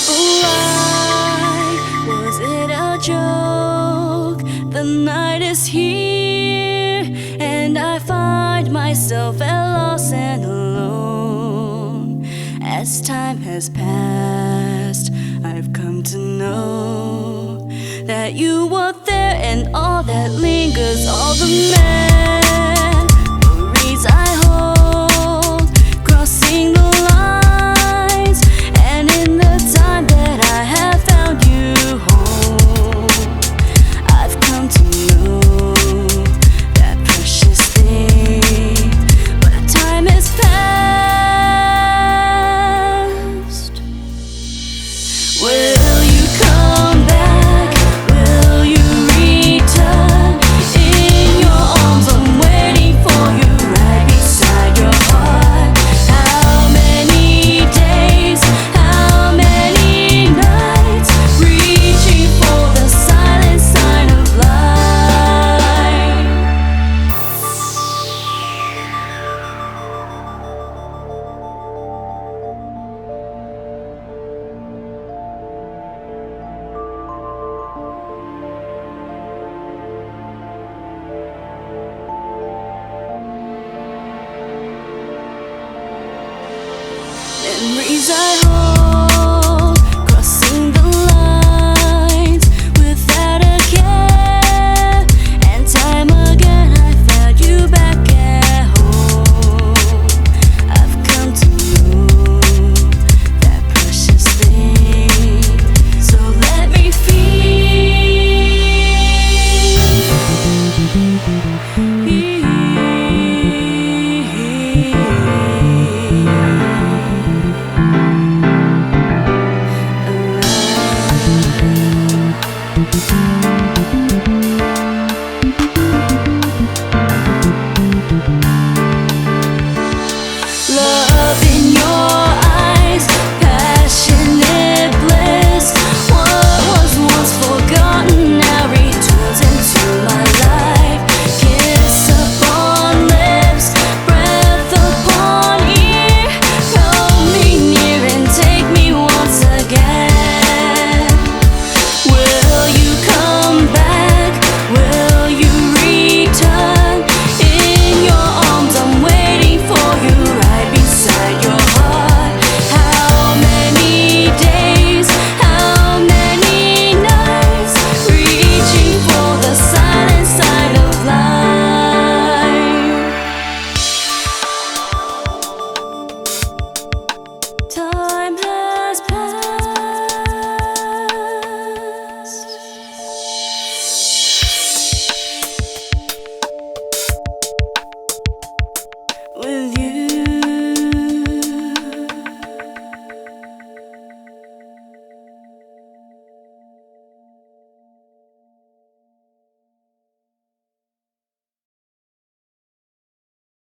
Why was it a joke? The night is here, and I find myself at lost and alone. As time has passed, I've come to know that you were there, and all that lingers, all the memories I hold, crossing the lines, and in the time that I have found you home, I've come to know that precious thing. But time has passed. Well,